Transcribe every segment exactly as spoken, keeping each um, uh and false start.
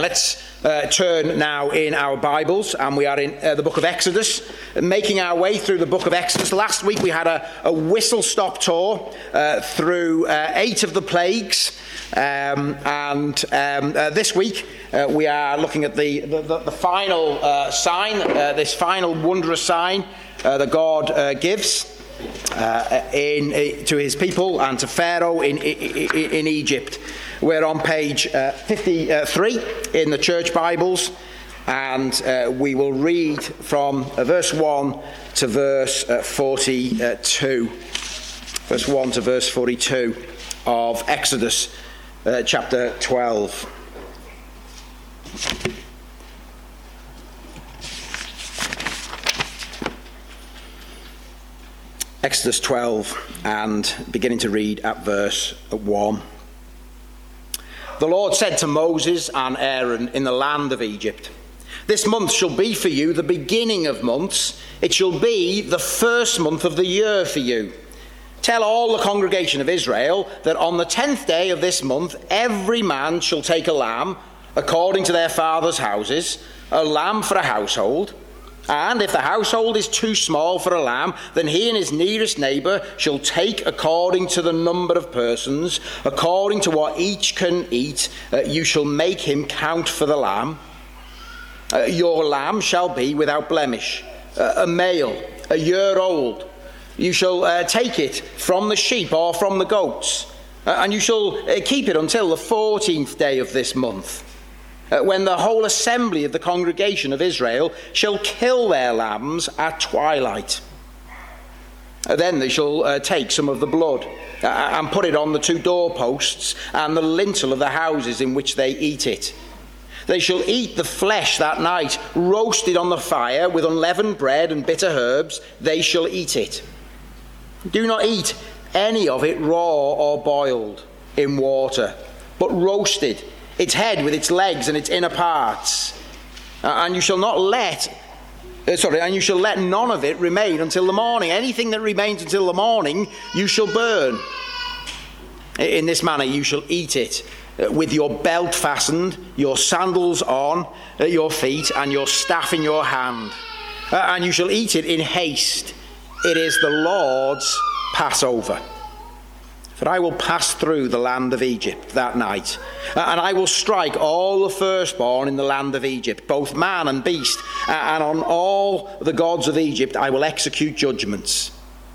Let's uh, turn now in our Bibles, and we are in uh, the book of Exodus, making our way through the book of Exodus. Last week we had a, a whistle-stop tour uh, through uh, eight of the plagues, um, and um, uh, this week uh, we are looking at the, the, the, the final uh, sign, uh, this final wondrous sign uh, that God uh, gives uh, in, uh, to his people and to Pharaoh in, in, in Egypt. We're on page uh, fifty-three in the church Bibles, and uh, we will read from uh, verse one to verse uh, forty-two. Verse one to verse forty-two of Exodus uh, chapter twelve. Exodus twelve, and beginning to read at verse one. The Lord said to Moses and Aaron in the land of Egypt, "This month shall be for you the beginning of months. It shall be the first month of the year for you. Tell all the congregation of Israel that on the tenth day of this month every man shall take a lamb according to their father's houses, a lamb for a household. And if the household is too small for a lamb, then he and his nearest neighbour shall take according to the number of persons, according to what each can eat. Uh, you shall make him count for the lamb. Uh, your lamb shall be without blemish, uh, a male, a year old. You shall uh, take it from the sheep or from the goats, uh, and you shall uh, keep it until the fourteenth day of this month, Uh, when the whole assembly of the congregation of Israel shall kill their lambs at twilight. Uh, then they shall uh, take some of the blood uh, and put it on the two doorposts and the lintel of the houses in which they eat it. They shall eat the flesh that night, roasted on the fire with unleavened bread and bitter herbs. They shall eat it. Do not eat any of it raw or boiled in water, but roasted, its head with its legs and its inner parts. Uh, and you shall not let, uh, sorry, and you shall let none of it remain until the morning. Anything that remains until the morning you shall burn. In this manner you shall eat it, uh, with your belt fastened, your sandals on uh, your feet, and your staff in your hand. Uh, and you shall eat it in haste. It is the Lord's Passover. For I will pass through the land of Egypt that night, and I will strike all the firstborn in the land of Egypt, both man and beast, and on all the gods of Egypt I will execute judgments.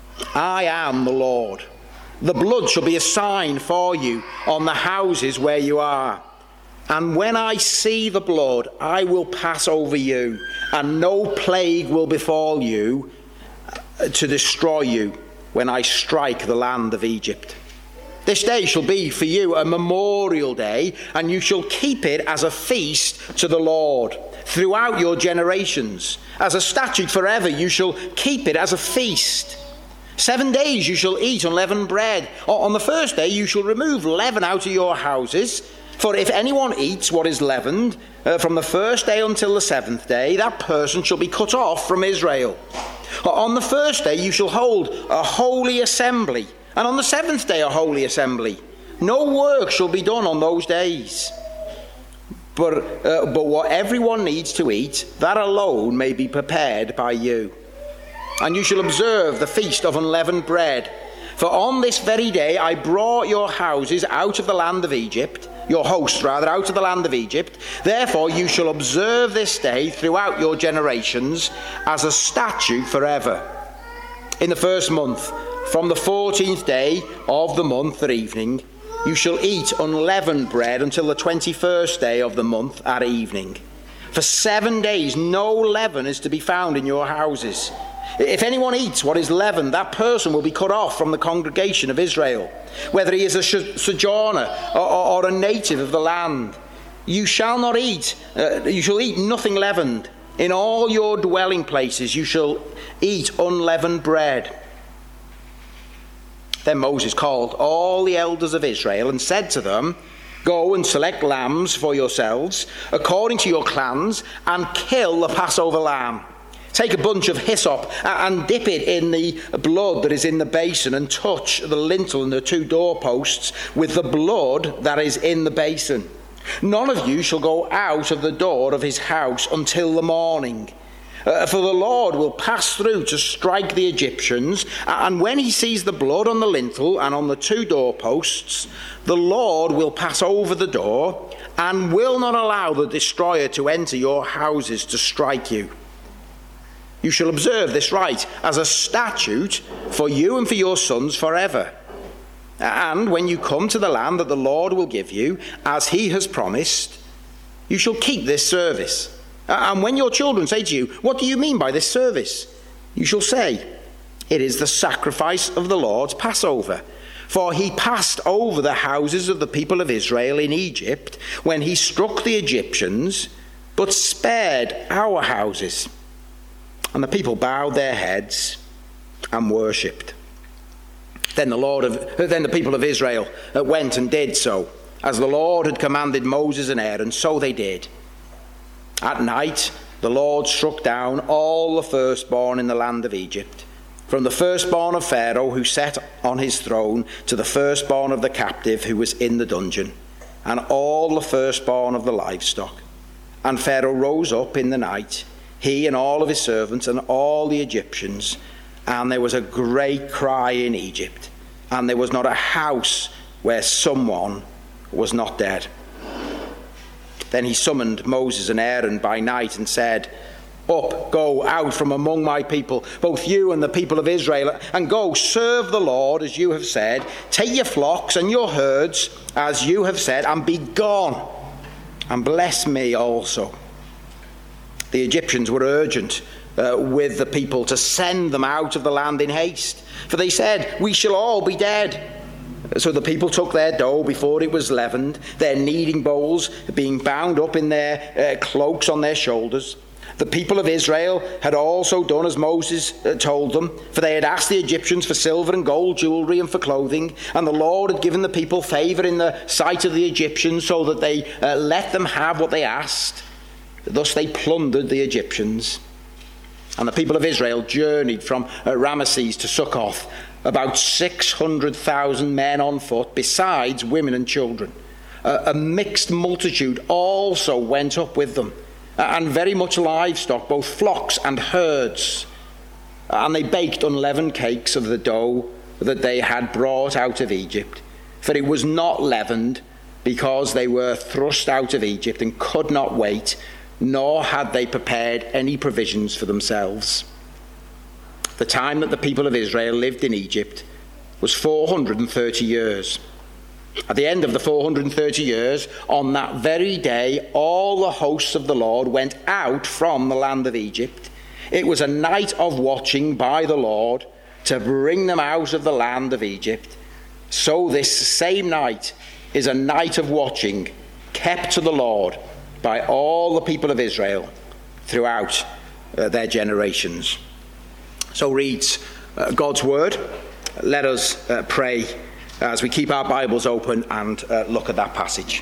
I am the Lord. The blood shall be a sign for you on the houses where you are. And when I see the blood, I will pass over you, and no plague will befall you to destroy you when I strike the land of Egypt. This day shall be for you a memorial day, and you shall keep it as a feast to the Lord throughout your generations. As a statute forever you shall keep it as a feast. Seven days you shall eat unleavened bread. On the first day you shall remove leaven out of your houses. For if anyone eats what is leavened uh, from the first day until the seventh day, that person shall be cut off from Israel. On the first day you shall hold a holy assembly, and on the seventh day a holy assembly. No work shall be done on those days. But, uh, but what everyone needs to eat, that alone may be prepared by you. And you shall observe the feast of unleavened bread. For on this very day I brought your houses out of the land of Egypt, your hosts rather, out of the land of Egypt. Therefore you shall observe this day throughout your generations as a statute forever. In the first month, from the fourteenth day of the month at evening, you shall eat unleavened bread until the twenty-first day of the month at evening. For seven days no leaven is to be found in your houses. If anyone eats what is leavened, that person will be cut off from the congregation of Israel, whether he is a sojourner or, or, or a native of the land. You shall not eat, uh, you shall eat nothing leavened. In all your dwelling places you shall eat unleavened bread. Then Moses called all the elders of Israel and said to them, Go and select lambs for yourselves, according to your clans, and kill the Passover lamb. Take a bunch of hyssop and dip it in the blood that is in the basin, and touch the lintel and the two doorposts with the blood that is in the basin. None of you shall go out of the door of his house until the morning. Uh, for the Lord will pass through to strike the Egyptians, and when he sees the blood on the lintel and on the two doorposts, the Lord will pass over the door and will not allow the destroyer to enter your houses to strike you. You shall observe this rite as a statute for you and for your sons forever. And when you come to the land that the Lord will give you, as he has promised, you shall keep this service. And when your children say to you, "What do you mean by this service?" you shall say, "It is the sacrifice of the Lord's Passover. For he passed over the houses of the people of Israel in Egypt when he struck the Egyptians, but spared our houses." And the people bowed their heads and worshipped. Then the Lord of, then the people of Israel went and did so, as the Lord had commanded Moses and Aaron, so they did. At night the Lord struck down all the firstborn in the land of Egypt, from the firstborn of Pharaoh who sat on his throne to the firstborn of the captive who was in the dungeon, and all the firstborn of the livestock. And Pharaoh rose up in the night, he and all of his servants and all the Egyptians, and there was a great cry in Egypt, and there was not a house where someone was not dead. Then he summoned Moses and Aaron by night and said, "Up, go out from among my people, both you and the people of Israel, and go serve the Lord as you have said. Take your flocks and your herds as you have said, and be gone, and bless me also." The Egyptians were urgent uh, with the people to send them out of the land in haste, for they said, "We shall all be dead." So the people took their dough before it was leavened, their kneading bowls being bound up in their uh, cloaks on their shoulders. The people of Israel had also done as Moses uh, told them, for they had asked the Egyptians for silver and gold jewellery and for clothing, and the Lord had given the people favour in the sight of the Egyptians, so that they uh, let them have what they asked. Thus they plundered the Egyptians. And the people of Israel journeyed from uh, Ramesses to Succoth, about six hundred thousand men on foot, besides women and children. Uh, a mixed multitude also went up with them, uh, and very much livestock, both flocks and herds. And they baked unleavened cakes of the dough that they had brought out of Egypt, for it was not leavened, because they were thrust out of Egypt and could not wait, nor had they prepared any provisions for themselves. The time that the people of Israel lived in Egypt was four hundred thirty years. At the end of the four hundred thirty years, on that very day, all the hosts of the Lord went out from the land of Egypt. It was a night of watching by the Lord to bring them out of the land of Egypt. So this same night is a night of watching kept to the Lord by all the people of Israel throughout uh, their generations. So reads uh, God's word. Let us uh, pray as we keep our Bibles open and uh, look at that passage.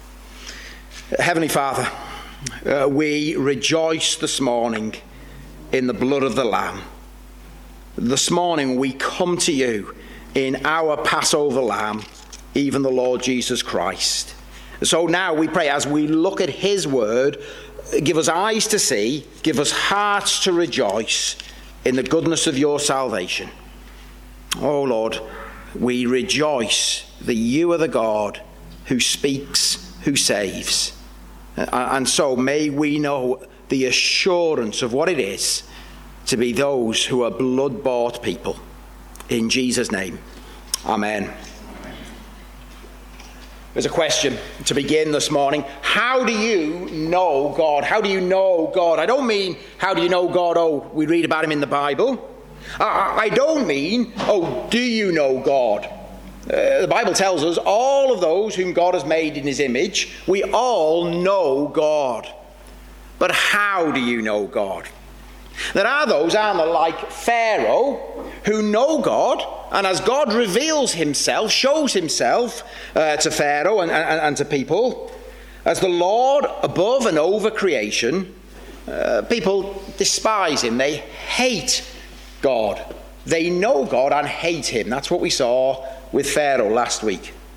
Heavenly Father, uh, we rejoice this morning in the blood of the Lamb. This morning we come to you in our Passover Lamb, even the Lord Jesus Christ. So now we pray, as we look at his word, give us eyes to see, give us hearts to rejoice in the goodness of your salvation. Oh Lord, we rejoice that you are the God who speaks, who saves. And so may we know the assurance of what it is to be those who are blood-bought people. In Jesus' name, amen. There's a question to begin this morning. How do you know God? How do you know God? I don't mean, how do you know God? Oh, we read about him in the Bible. I, I don't mean, oh, do you know God? Uh, the Bible tells us all of those whom God has made in his image, we all know God. But how do you know God? There are those, aren't there, like Pharaoh, who know God, and as God reveals himself, shows himself uh, to Pharaoh and, and, and to people, as the Lord above and over creation, uh, people despise him. They hate God. They know God and hate him. That's what we saw with Pharaoh last week.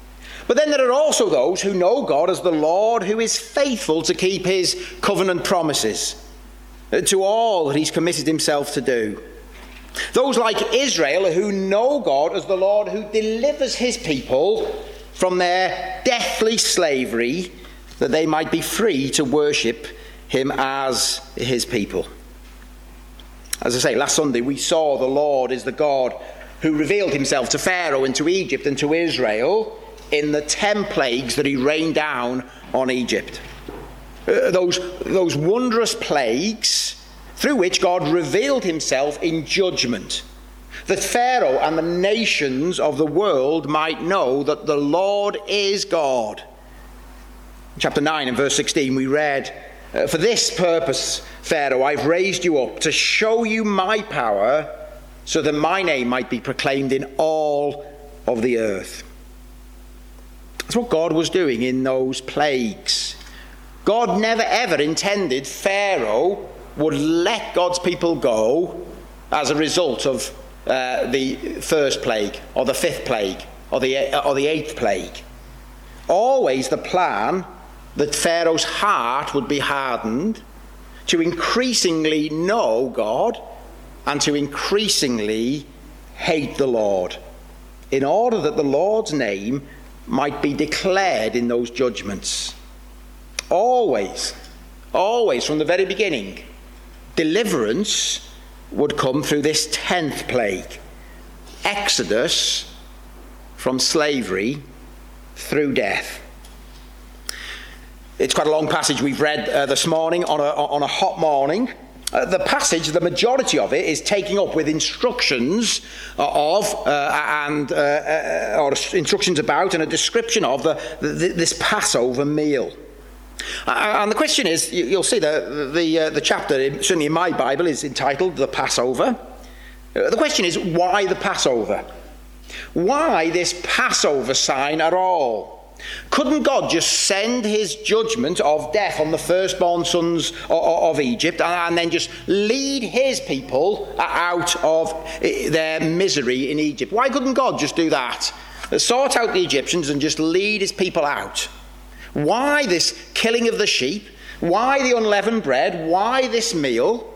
But then there are also those who know God as the Lord who is faithful to keep his covenant promises to all that he's committed himself to do. Those like Israel who know God as the Lord who delivers his people from their deathly slavery, that they might be free to worship him as his people. As I say, last Sunday we saw the Lord is the God who revealed himself to Pharaoh and to Egypt and to Israel in the ten plagues that he rained down on Egypt. Uh, those, those wondrous plagues through which God revealed himself in judgment, that Pharaoh and the nations of the world might know that the Lord is God. In chapter nine and verse sixteen we read, Uh, for this purpose, Pharaoh, I've raised you up to show you my power, so that my name might be proclaimed in all of the earth. That's what God was doing in those plagues. God never ever intended Pharaoh would let God's people go as a result of uh, the first plague, or the fifth plague, or the, or the eighth plague. Always the plan that Pharaoh's heart would be hardened to increasingly know God and to increasingly hate the Lord, in order that the Lord's name might be declared in those judgments. Always, always from the very beginning, deliverance would come through this tenth plague, exodus from slavery through death. It's quite a long passage we've read uh, this morning on a, on a hot morning. Uh, the passage, the majority of it, is taking up with instructions of uh, and uh, uh, or instructions about and a description of the, the, this Passover meal. Uh, and the question is, you, you'll see the the, uh, the chapter, certainly in my Bible, is entitled The Passover. Uh, the question is, why the Passover? Why this Passover sign at all? Couldn't God just send his judgment of death on the firstborn sons of Egypt and then just lead his people out of their misery in Egypt? Why couldn't God just do that? Sort out the Egyptians and just lead his people out? Why this killing of the sheep? Why the unleavened bread? Why this meal?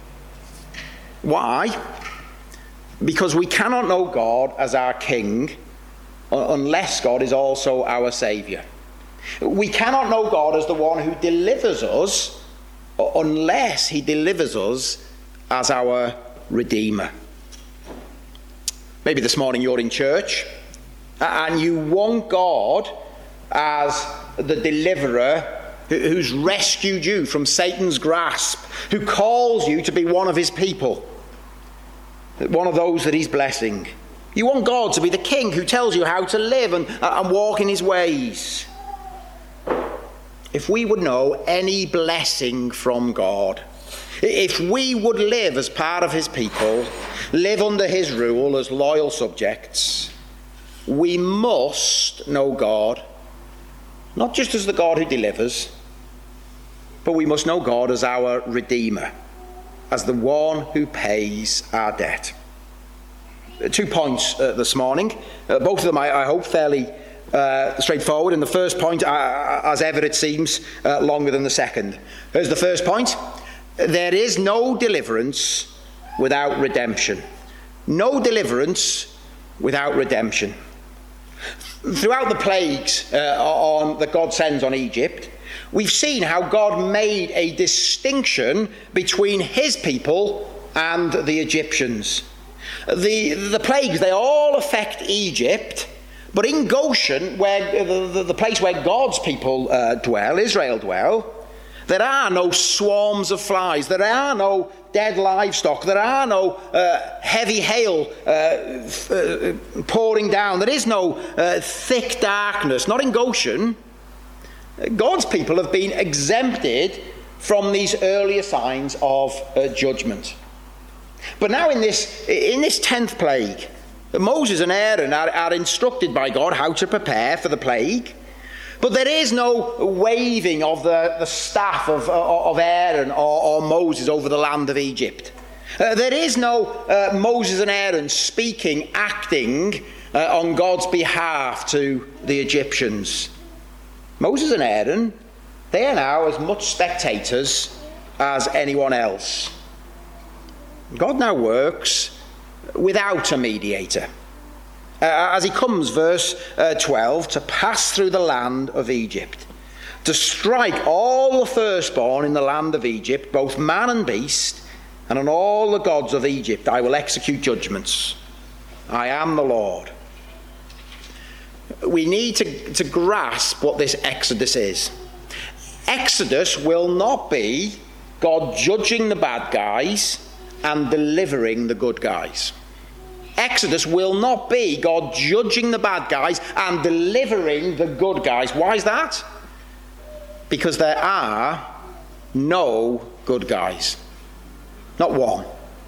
Why? Because we cannot know God as our King unless God is also our Saviour. We cannot know God as the one who delivers us unless he delivers us as our Redeemer. Maybe this morning you're in church and you want God as the deliverer who's rescued you from Satan's grasp, who calls you to be one of his people, one of those that he's blessing. You want God to be the King who tells you how to live and, uh, and walk in his ways. If we would know any blessing from God, if we would live as part of his people, live under his rule as loyal subjects, we must know God, not just as the God who delivers, but we must know God as our Redeemer, as the one who pays our debt. Two points uh, this morning, uh, both of them I, I hope fairly uh, straightforward, and the first point, uh, as ever it seems, uh, longer than the second. Here's the first point: there is no deliverance without redemption. No deliverance without redemption. Throughout the plagues uh, on, that God sends on Egypt, we've seen how God made a distinction between his people and the Egyptians. The, the plagues, they all affect Egypt, but in Goshen, where the, the, the place where God's people uh, dwell, Israel dwell, there are no swarms of flies, there are no dead livestock, there are no uh, heavy hail uh, f- uh, pouring down, there is no uh, thick darkness, not in Goshen. God's people have been exempted from these earlier signs of uh, judgment. But now in this in this tenth plague, Moses and Aaron are, are instructed by God how to prepare for the plague. But there is no waving of the, the staff of, of Aaron or, or Moses over the land of Egypt. Uh, there is no uh, Moses and Aaron speaking, acting uh, on God's behalf to the Egyptians. Moses and Aaron, they are now as much spectators as anyone else. God now works without a mediator. Uh, as he comes, verse uh, twelve, to pass through the land of Egypt, to strike all the firstborn in the land of Egypt, both man and beast, and on all the gods of Egypt I will execute judgments. I am the Lord. We need to, to grasp what this Exodus is. Exodus will not be God judging the bad guys and delivering the good guys. Exodus will not be God judging the bad guys and delivering the good guys. Why is that? Because there are no good guys. Not one.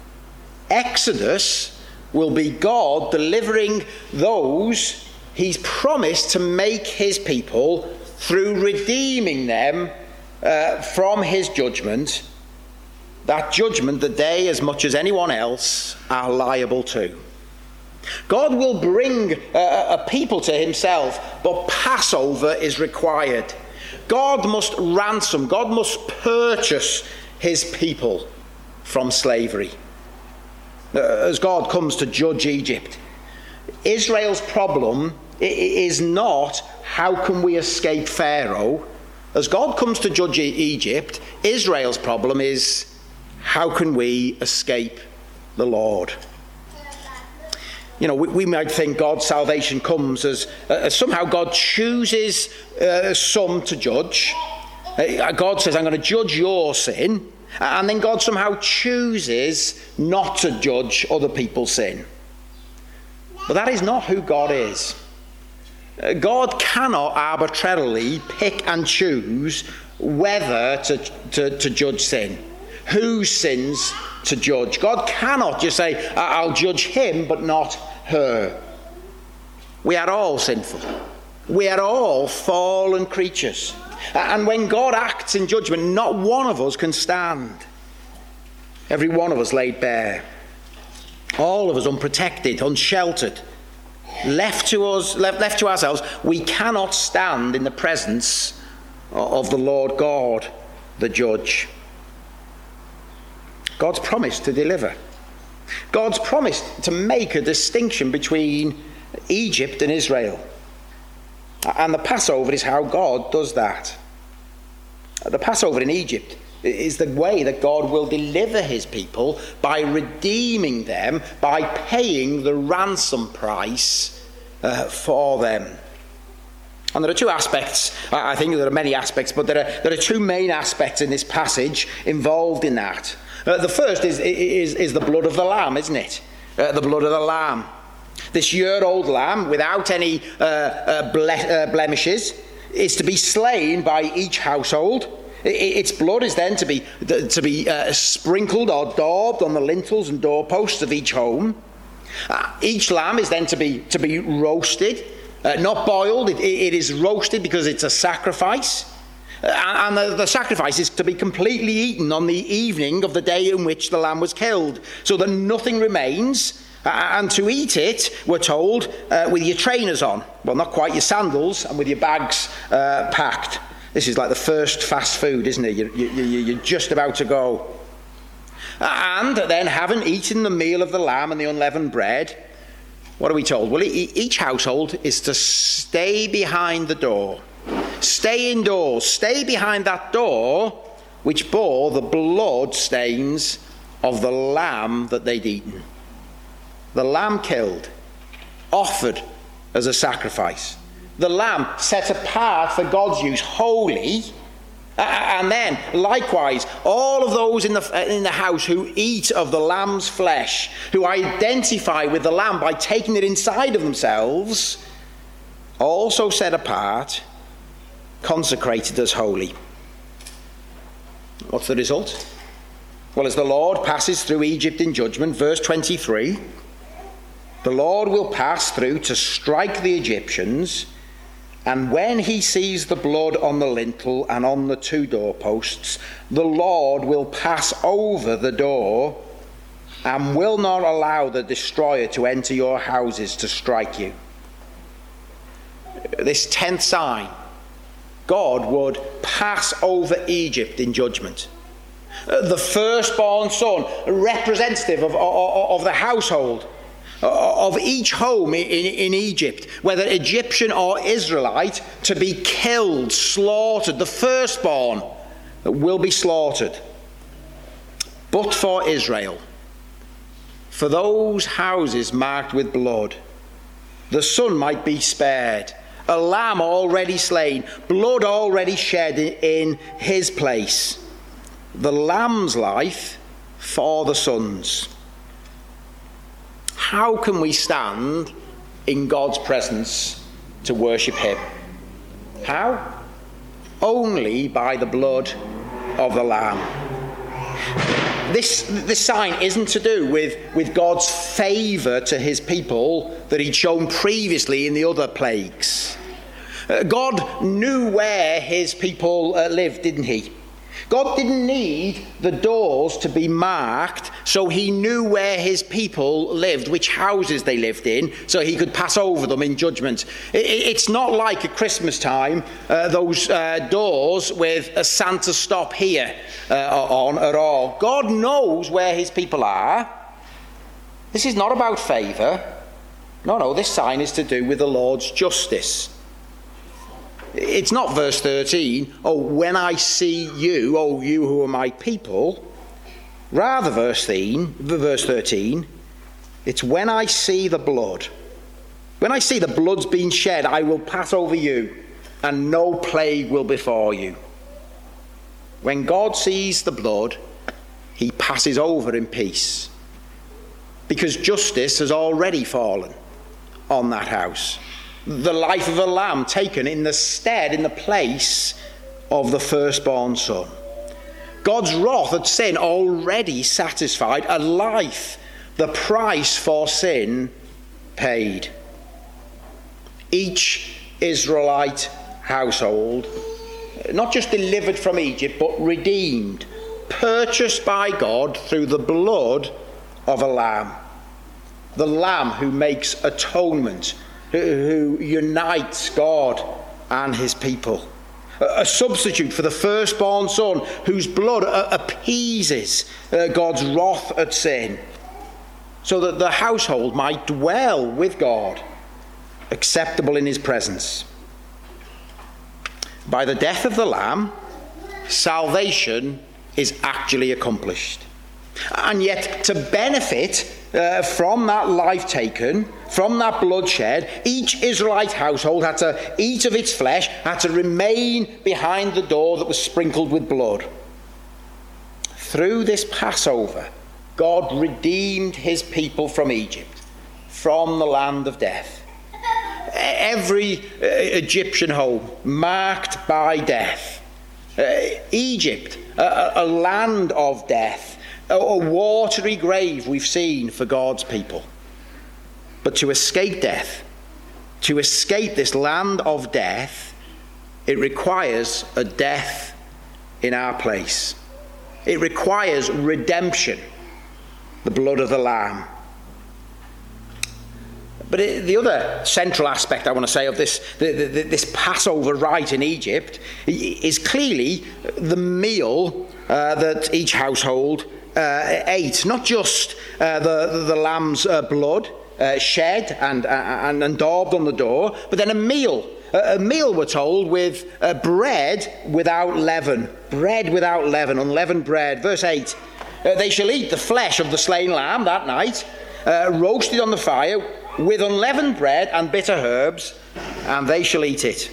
Exodus will be God delivering those he's promised to make his people through redeeming them uh, from his judgment. That judgment that they, as much as anyone else, are liable to. God will bring uh, a people to himself, but Passover is required. God must ransom, God must purchase his people from slavery. Uh, as God comes to judge Egypt, Israel's problem is not how can we escape Pharaoh. As God comes to judge Egypt, Israel's problem is how can we escape the Lord? You know, we, we might think God's salvation comes as, as somehow God chooses uh, some to judge. Uh, God says, I'm going to judge your sin. And then God somehow chooses not to judge other people's sin. But that is not who God is. Uh, God cannot arbitrarily pick and choose whether to, to, to judge sin. Whose sins to judge. God cannot just say, I'll judge him but not her. We are all sinful. We are all fallen creatures. And when God acts in judgment, not one of us can stand. Every one of us laid bare. All of us unprotected, unsheltered. Left to us, left, left to ourselves, we cannot stand in the presence of the Lord God, the judge. God's promised to deliver. God's promised to make a distinction between Egypt and Israel. And the Passover is how God does that. The Passover in Egypt is the way that God will deliver his people by redeeming them, by paying the ransom price uh, for them. And there are two aspects, I think there are many aspects, but there are, there are two main aspects in this passage involved in that. Uh, the first is, is, is the blood of the lamb, isn't it? Uh, the blood of the lamb. This year-old lamb, without any uh, uh, ble- uh, blemishes, is to be slain by each household. I- its blood is then to be, to be uh, sprinkled or daubed on the lintels and doorposts of each home. Uh, each lamb is then to be, to be roasted, uh, not boiled. It, it is roasted because it's a sacrifice. And the, the sacrifice is to be completely eaten on the evening of the day in which the lamb was killed, so that nothing remains. Uh, and to eat it, we're told, uh, with your trainers on. Well, not quite your sandals, and with your bags uh, packed. This is like the first fast food, isn't it? You're, you, you're just about to go. And then, having eaten the meal of the lamb and the unleavened bread, what are we told? Well, each household is to stay behind the door. Stay indoors. Stay behind that door which bore the blood stains of the lamb that they'd eaten. The lamb killed, offered as a sacrifice. The lamb set apart for God's use, holy. And then, likewise, all of those in the, in the house who eat of the lamb's flesh, who identify with the lamb by taking it inside of themselves, also set apart, consecrated as holy. What's the result? Well, as the Lord passes through Egypt in judgment, verse twenty-three, the Lord will pass through to strike the Egyptians, and when he sees the blood on the lintel and on the two doorposts, the Lord will pass over the door and will not allow the destroyer to enter your houses to strike you. This tenth sign, God would pass over Egypt in judgment. The firstborn son, representative of, of, of the household, of each home in, in Egypt, whether Egyptian or Israelite, to be killed, slaughtered. The firstborn will be slaughtered. But for Israel, for those houses marked with blood, the son might be spared. A lamb already slain, blood already shed in his place. The lamb's life for the sons. How can we stand in God's presence to worship him? How? Only by the blood of the Lamb. This, this sign isn't to do with, with God's favour to his people that he'd shown previously in the other plagues. Uh, God knew where his people uh, lived, didn't he? God didn't need the doors to be marked, so he knew where his people lived, which houses they lived in, so he could pass over them in judgment. It's not like at Christmas time, uh, those uh, doors with a Santa stop here uh, on at all. God knows where his people are. This is not about favour. No, no, this sign is to do with the Lord's justice. It's not verse thirteen, oh, when I see you, oh, you who are my people. Rather, verse thirteen, it's when I see the blood. When I see the blood's been shed, I will pass over you, and no plague will befall you. When God sees the blood, he passes over in peace, because justice has already fallen on that house. The life of a lamb taken in the stead, in the place of the firstborn son. God's wrath at sin already satisfied, a life, the price for sin paid. Each Israelite household, not just delivered from Egypt, but redeemed, purchased by God through the blood of a lamb. The lamb who makes atonement, who unites God and his people. A substitute for the firstborn son, whose blood appeases God's wrath at sin, so that the household might dwell with God, acceptable in his presence. By the death of the Lamb, salvation is actually accomplished. And yet, to benefit uh, from that life taken, from that bloodshed, each Israelite household had to eat of its flesh, had to remain behind the door that was sprinkled with blood. Through this Passover, God redeemed his people from Egypt, from the land of death. Every uh, Egyptian home marked by death. Uh, Egypt, a, a land of death. A watery grave we've seen for God's people. But to escape death, to escape this land of death, it requires a death in our place. It requires redemption, the blood of the Lamb. But it, the other central aspect I want to say of this, the, the, this Passover rite in Egypt is clearly the meal uh, that each household Uh, ate, not just uh, the, the, the lamb's uh, blood uh, shed and, uh, and, and daubed on the door, but then a meal. Uh, a meal, we're told, with uh, bread without leaven. Bread without leaven, unleavened bread. Verse eight, uh, they shall eat the flesh of the slain lamb that night, uh, roasted on the fire, with unleavened bread and bitter herbs, and they shall eat it.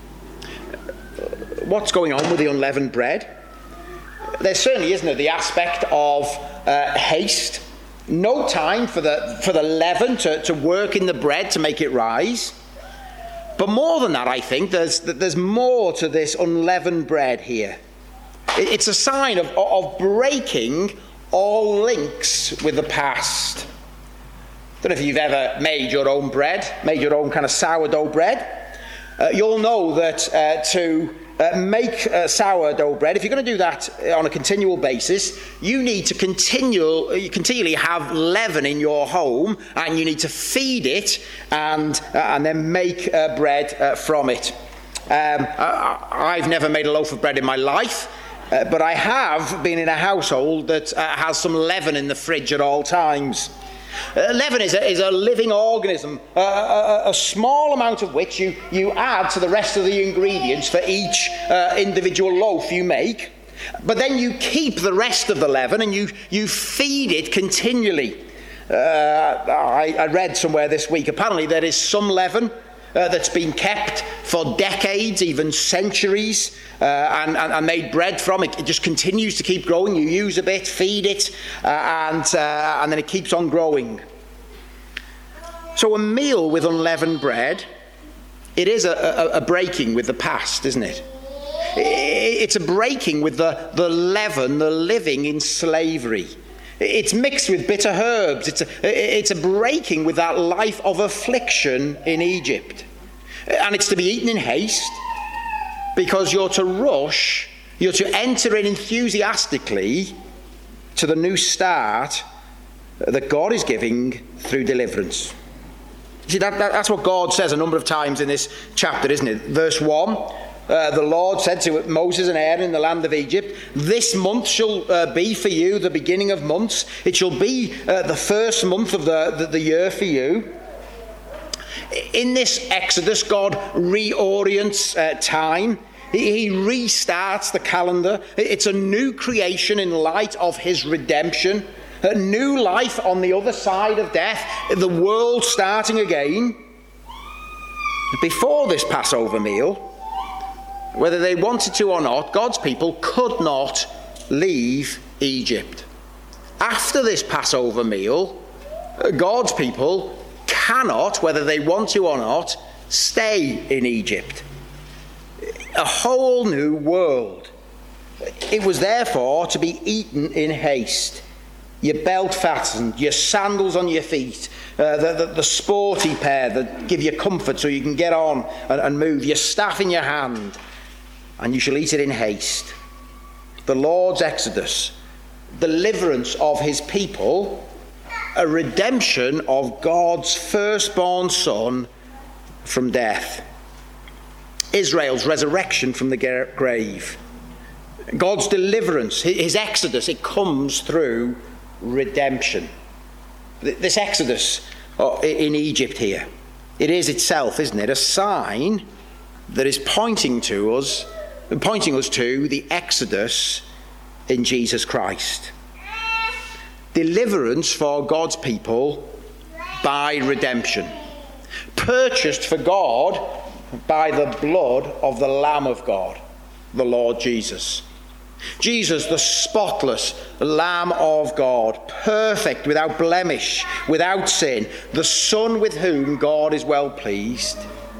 What's going on with the unleavened bread? There certainly isn't the aspect of uh, haste. No time for the for the leaven to, to work in the bread to make it rise. But more than that, I think, there's there's more to this unleavened bread here. It's a sign of, of breaking all links with the past. I don't know if you've ever made your own bread, made your own kind of sourdough bread. Uh, you'll know that uh, to uh, make uh, sourdough bread, if you're going to do that on a continual basis, you need to continue, you continually have leaven in your home, and you need to feed it and, uh, and then make uh, bread uh, from it. Um, I, I've never made a loaf of bread in my life, uh, but I have been in a household that uh, has some leaven in the fridge at all times. Uh, leaven is a, is a living organism, uh, a, a small amount of which you, you add to the rest of the ingredients for each uh, individual loaf you make. But then you keep the rest of the leaven and you, you feed it continually. Uh, I, I read somewhere this week, apparently there is some leaven Uh, that's been kept for decades, even centuries, uh, and, and, and made bread from it. It just continues to keep growing. You use a bit, feed it, uh, and, uh, and then it keeps on growing. So a meal with unleavened bread, it is a, a, a breaking with the past, isn't it? It's a breaking with the, the leaven, the living in slavery. It's mixed with bitter herbs. It's a, it's a breaking with that life of affliction in Egypt. And it's to be eaten in haste, because you're to rush, you're to enter in enthusiastically to the new start that God is giving through deliverance. You see, that, that, that's what God says a number of times in this chapter, isn't it? Verse one. Uh, the Lord said to Moses and Aaron in the land of Egypt, "This month shall uh, be for you the beginning of months. It shall be uh, the first month of the, the, the year for you." In this Exodus, God reorients uh, time. He, he restarts the calendar. It's a new creation in light of his redemption. A new life on the other side of death. The world starting again. Before this Passover meal, whether they wanted to or not, God's people could not leave Egypt. After this Passover meal, God's people cannot, whether they want to or not, stay in Egypt. A whole new world. It was therefore to be eaten in haste. Your belt fastened, your sandals on your feet, uh, the, the, the sporty pair that give you comfort so you can get on and, and move, your staff in your hand. And you shall eat it in haste. The Lord's exodus, deliverance of his people, a redemption of God's firstborn son from death. Israel's resurrection from the grave. God's deliverance, his exodus, it comes through redemption. This exodus in Egypt here, it is itself, isn't it, a sign that is pointing to us pointing us to the Exodus in Jesus Christ. Deliverance for God's people by redemption. Purchased for God by the blood of the Lamb of God, the Lord Jesus. Jesus, the spotless Lamb of God, perfect, without blemish, without sin, the Son with whom God is well pleased.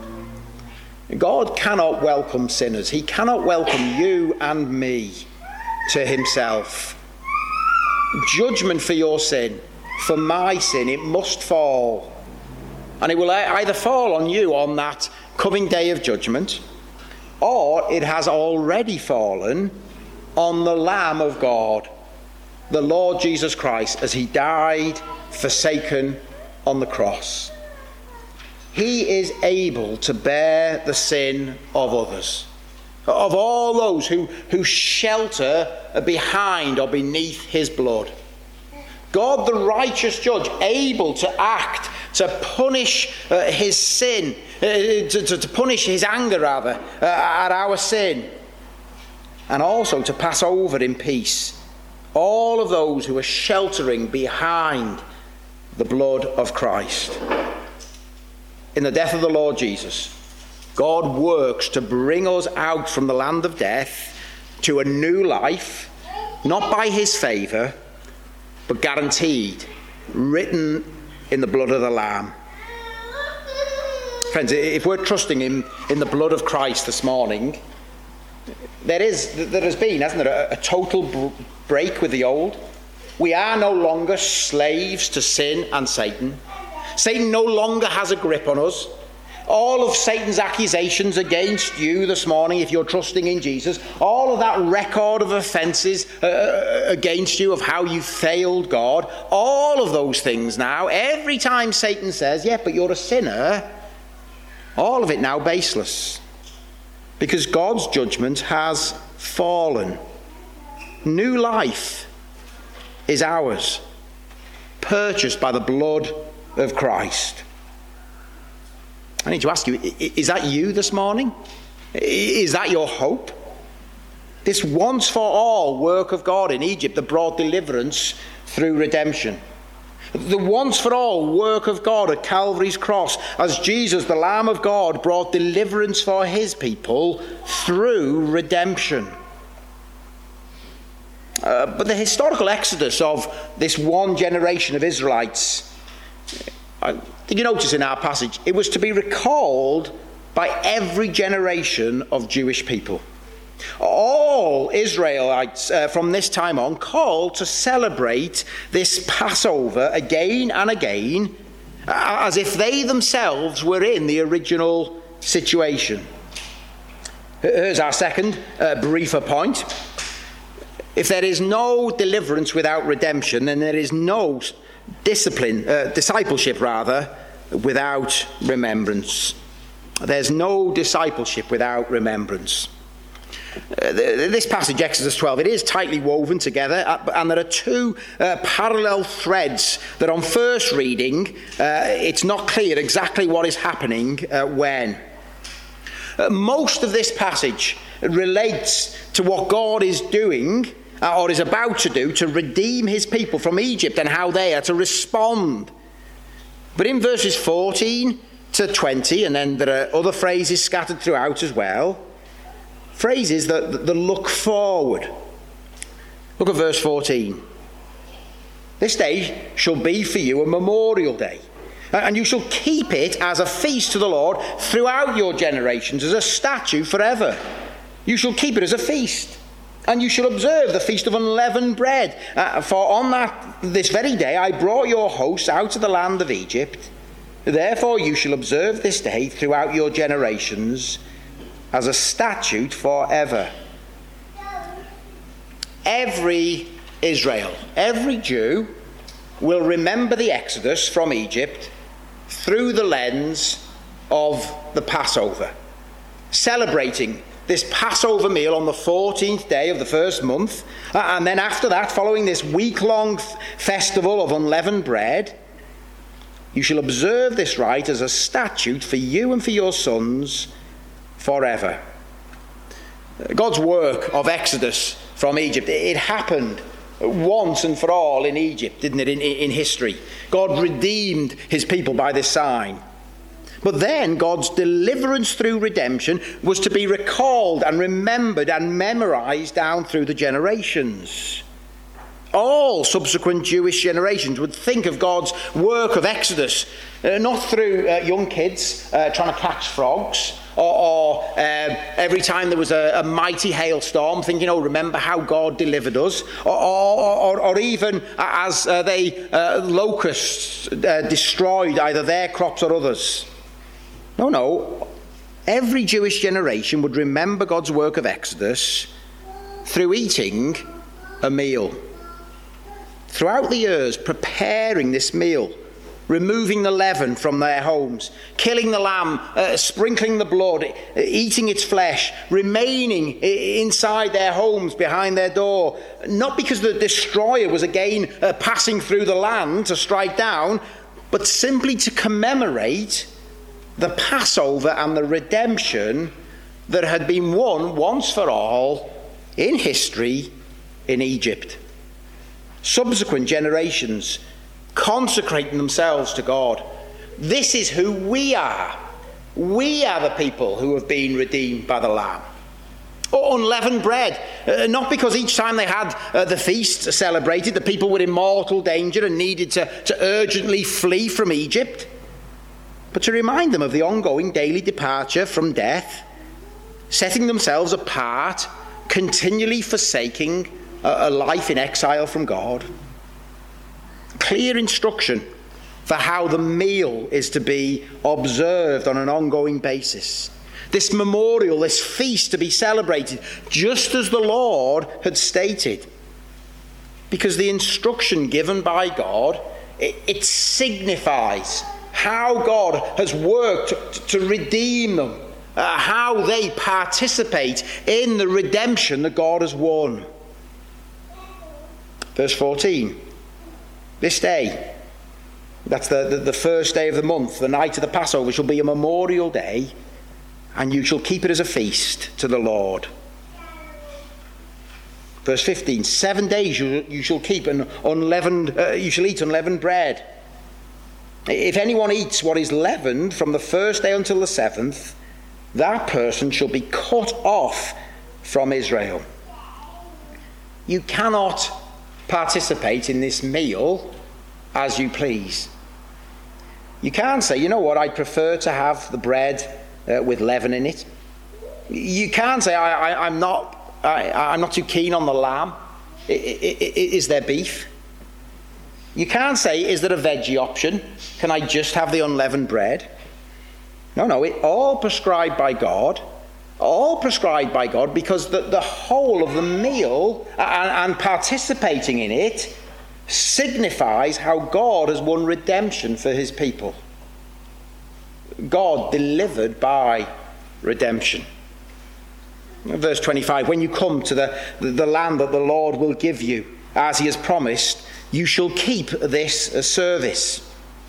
God cannot welcome sinners. He cannot welcome you and me to himself. Judgment for your sin, for my sin, it must fall. And it will either fall on you on that coming day of judgment, or it has already fallen on the Lamb of God, the Lord Jesus Christ, as he died forsaken on the cross. He is able to bear the sin of others, of all those who, who shelter behind or beneath his blood. God, the righteous judge, able to act, to punish uh, his sin, uh, to, to, to punish his anger, rather, uh, at our sin, and also to pass over in peace all of those who are sheltering behind the blood of Christ. In the death of the Lord Jesus, God works to bring us out from the land of death to a new life, not by his favour, but guaranteed, written in the blood of the Lamb. Friends, if we're trusting him in the blood of Christ this morning, there is, there has been, hasn't there, a, a total break with the old. We are no longer slaves to sin and Satan. Satan no longer has a grip on us. All of Satan's accusations against you this morning, if you're trusting in Jesus, all of that record of offences uh, against you, of how you failed God, all of those things now, every time Satan says, yeah, but you're a sinner, all of it now baseless. Because God's judgment has fallen. New life is ours, purchased by the blood of Christ. I need to ask you, is that you this morning? Is that your hope? This once for all work of God in Egypt that brought deliverance through redemption. The once for all work of God at Calvary's cross, as Jesus, the Lamb of God, brought deliverance for his people through redemption. Uh, but the historical exodus of this one generation of Israelites, I think you notice in our passage, it was to be recalled by every generation of Jewish people. All Israelites uh, from this time on called to celebrate this Passover again and again, uh, as if they themselves were in the original situation. Here's our second uh, briefer point. If there is no deliverance without redemption, then there is no discipline, uh, discipleship rather, without remembrance. There's no discipleship without remembrance. Uh, this passage, Exodus twelve, it is tightly woven together, uh, and there are two uh, parallel threads that on first reading, uh, it's not clear exactly what is happening uh, when. Uh, most of this passage relates to what God is doing, uh, or is about to do, to redeem his people from Egypt and how they are to respond. But in verses fourteen to twenty, and then there are other phrases scattered throughout as well, phrases that, that look forward. Look at verse fourteen. This day shall be for you a memorial day, and you shall keep it as a feast to the Lord throughout your generations, as a statute forever. You shall keep it as a feast, and you shall observe the feast of unleavened bread. Uh, for on that this very day I brought your hosts out of the land of Egypt. Therefore you shall observe this day throughout your generations, as a statute forever. Every Israel, every Jew will remember the Exodus from Egypt through the lens of the Passover, celebrating this Passover meal on the fourteenth day of the first month, and then after that, following this week-long festival of unleavened bread, you shall observe this rite as a statute for you and for your sons forever. God's work of Exodus from Egypt, it happened once and for all in Egypt, didn't it, in, in history. God redeemed his people by this sign. But then God's deliverance through redemption was to be recalled and remembered and memorized down through the generations. All subsequent Jewish generations would think of God's work of Exodus, uh, not through uh, young kids uh, trying to catch frogs, or, or uh, every time there was a, a mighty hailstorm, thinking, oh, remember how God delivered us, or, or, or, or even as uh, they uh, locusts uh, destroyed either their crops or others. No, no. Every Jewish generation would remember God's work of Exodus through eating a meal. Throughout the years, preparing this meal, removing the leaven from their homes, killing the lamb, uh, sprinkling the blood, eating its flesh, remaining inside their homes, behind their door, not because the destroyer was again uh, passing through the land to strike down, but simply to commemorate the Passover and the redemption that had been won once for all in history in Egypt. Subsequent generations consecrating themselves to God. This is who we are. We are the people who have been redeemed by the Lamb. Or unleavened bread, uh, not because each time they had uh, the feast celebrated, the people were in mortal danger and needed to, to urgently flee from Egypt, but to remind them of the ongoing daily departure from death, setting themselves apart, continually forsaking a life in exile from God. Clear instruction for how the meal is to be observed on an ongoing basis. This memorial, this feast to be celebrated just as the Lord had stated. Because the instruction given by God, it, it signifies how God has worked to, to redeem them, uh, how they participate in the redemption that God has won. Verse fourteen, this day, that's the, the, the first day of the month, the night of the Passover, shall be a memorial day, and you shall keep it as a feast to the Lord. Verse fifteen, seven days you, you shall keep an unleavened, uh, you shall eat unleavened bread. If anyone eats what is leavened from the first day until the seventh, that person shall be cut off from Israel. You cannot participate in this meal as you please. You can't say, you know what, I prefer to have the bread uh, with leaven in it. You can't say, I, I, I'm not I, I'm not too keen on the lamb. I, I, I, is there beef? You can't say, is there a veggie option? Can I just have the unleavened bread? No, no, it all prescribed by God. All prescribed by God, because the, the whole of the meal and, and participating in it signifies how God has won redemption for his people. God delivered by redemption. Verse twenty-five, when you come to the, the, the land that the Lord will give you, as he has promised, you shall keep this uh, service.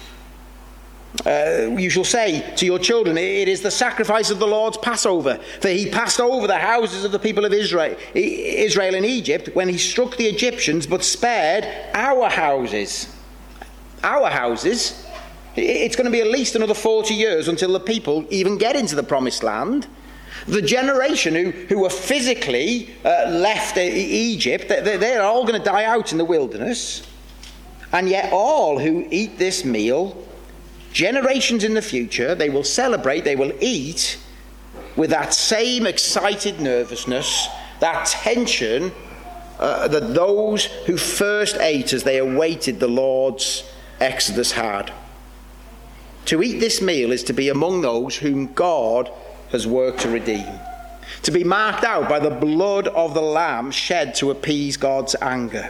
Uh, you shall say to your children, it is the sacrifice of the Lord's Passover, for he passed over the houses of the people of Israel, Israel in Egypt when he struck the Egyptians, but spared our houses. Our houses? It's going to be at least another forty years until the people even get into the promised land. The generation who, who were physically uh, left Egypt, they, they're all going to die out in the wilderness. And yet all who eat this meal, generations in the future, they will celebrate, they will eat with that same excited nervousness, that tension uh, that those who first ate as they awaited the Lord's exodus had. To eat this meal is to be among those whom God has worked to redeem, to be marked out by the blood of the Lamb shed to appease God's anger.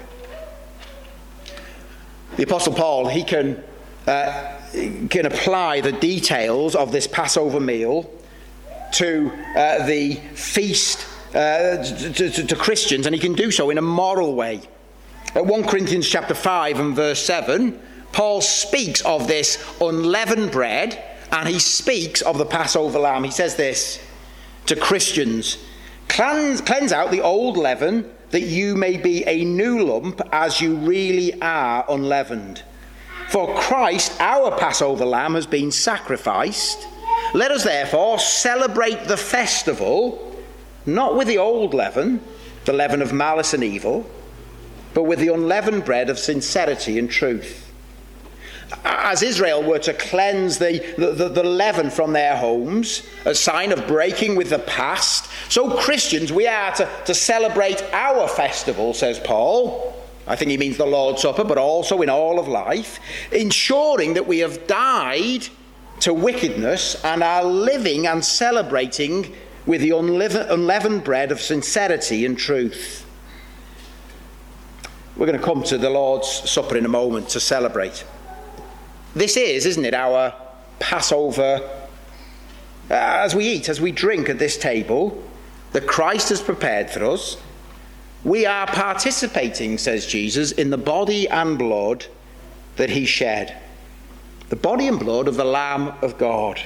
The Apostle Paul, he can uh, can apply the details of this Passover meal to uh, the feast uh, to, to, to Christians, and he can do so in a moral way. At First Corinthians chapter five and verse seven, Paul speaks of this unleavened bread, and he speaks of the Passover lamb. He says this to Christians, cleanse, cleanse out the old leaven, that you may be a new lump as you really are unleavened. For Christ, our Passover lamb, has been sacrificed. Let us therefore celebrate the festival, not with the old leaven, the leaven of malice and evil, but with the unleavened bread of sincerity and truth. As Israel were to cleanse the, the, the leaven from their homes, a sign of breaking with the past, so Christians, we are to, to celebrate our festival, says Paul. I think he means the Lord's Supper, but also in all of life, ensuring that we have died to wickedness and are living and celebrating with the unleavened bread of sincerity and truth. We're going to come to the Lord's Supper in a moment to celebrate. This is, isn't it, our Passover, uh, as we eat, as we drink at this table that Christ has prepared for us. We are participating, says Jesus, in the body and blood that he shed. The body and blood of the Lamb of God.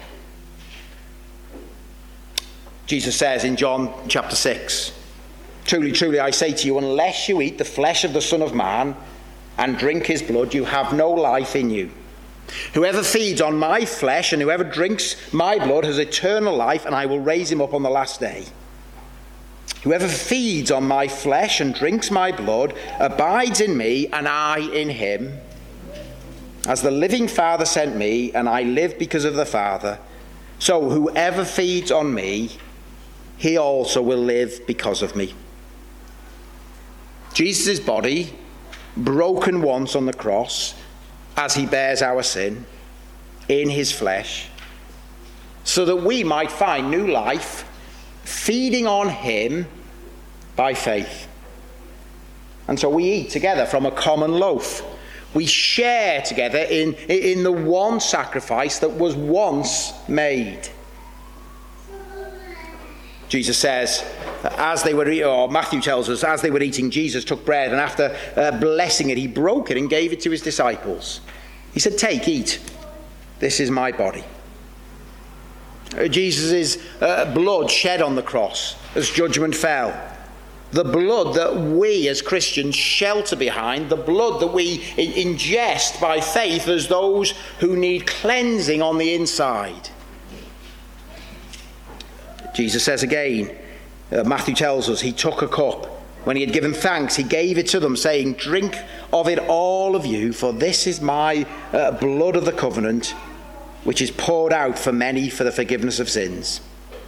Jesus says in John chapter six, truly, truly, I say to you, unless you eat the flesh of the Son of Man and drink his blood, you have no life in you. Whoever feeds on my flesh and whoever drinks my blood has eternal life, and I will raise him up on the last day. Whoever feeds on my flesh and drinks my blood abides in me, and I in him. As the living Father sent me, and I live because of the Father, so whoever feeds on me, he also will live because of me. Jesus' body, broken once on the cross, as he bears our sin in his flesh, so that we might find new life, feeding on him by faith. And so we eat together from a common loaf. We share together in, in the one sacrifice that was once made. Jesus says, as they were, or Matthew tells us, as they were eating, Jesus took bread, and after uh, blessing it, he broke it and gave it to his disciples. He said, "Take, eat. This is my body." Uh, Jesus' uh, blood shed on the cross as judgment fell. The blood that we as Christians shelter behind, the blood that we ingest by faith as those who need cleansing on the inside. Jesus says again, uh, Matthew tells us, he took a cup. When he had given thanks, he gave it to them, saying, "Drink of it, all of you, for this is my uh, blood of the covenant, which is poured out for many for the forgiveness of sins."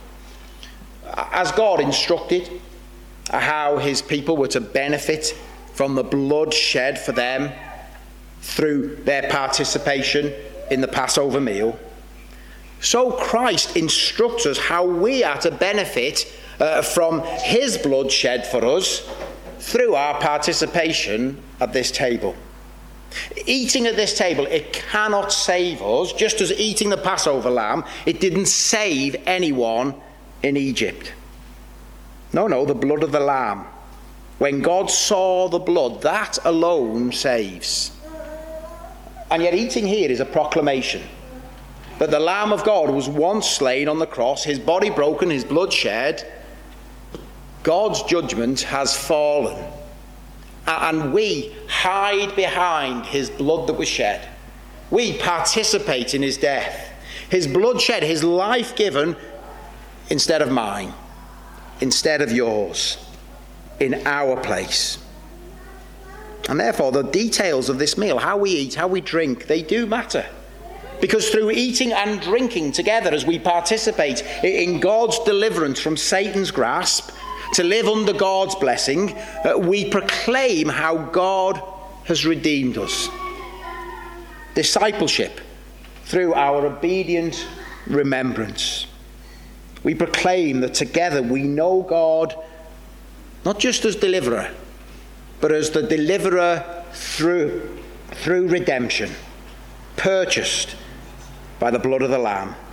As God instructed how his people were to benefit from the blood shed for them through their participation in the Passover meal, so Christ instructs us how we are to benefit uh, from his blood shed for us through our participation at this table. Eating at this table, it cannot save us, just as eating the Passover lamb, it didn't save anyone in Egypt. No, no, the blood of the lamb. When God saw the blood, that alone saves. And yet eating here is a proclamation that the Lamb of God was once slain on the cross, his body broken, his blood shed. God's judgment has fallen. And we hide behind his blood that was shed. We participate in his death. His blood shed, his life given instead of mine, instead of yours, in our place. And therefore, the details of this meal, how we eat, how we drink, they do matter. Because through eating and drinking together as we participate in God's deliverance from Satan's grasp, to live under God's blessing, uh, we proclaim how God has redeemed us. Discipleship through our obedient remembrance. We proclaim that together we know God not just as deliverer, but as the deliverer through, through redemption, purchased by the blood of the Lamb.